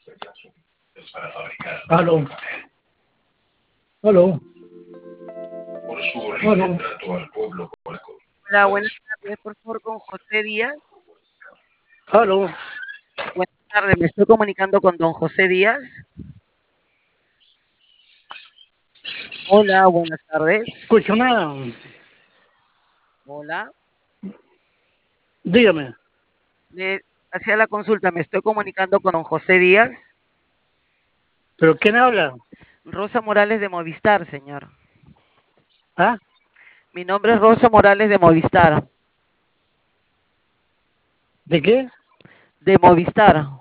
Aló, aló, aló, Hola, buenas tardes, por favor, con José Díaz. aló. Buenas tardes, me estoy comunicando con don José Díaz. Hola, buenas tardes. Escucho nada. Hola, Dígame. le hacía la consulta, me estoy comunicando con don José Díaz. ¿Pero quién habla? Rosa Morales de Movistar, señor. ¿Ah? Mi nombre es Rosa Morales de Movistar. ¿De qué? De Movistar.